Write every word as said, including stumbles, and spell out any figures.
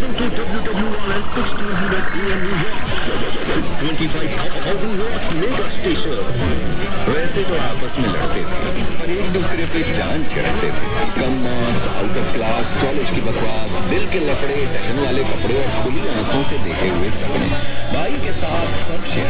Welcome to W W R L sixteen hundred A M New York. twenty-five thousand watts mega station. वैसे तो आपस में लड़ते थे, पर एक दूसरे पे जान चढ़ाते थे। कम marks, out of class, college की बकवास, दिल के लफड़े, टहन वाले कपड़े और खुली आंखों से देखे हुए सपने। भाई के साथ सब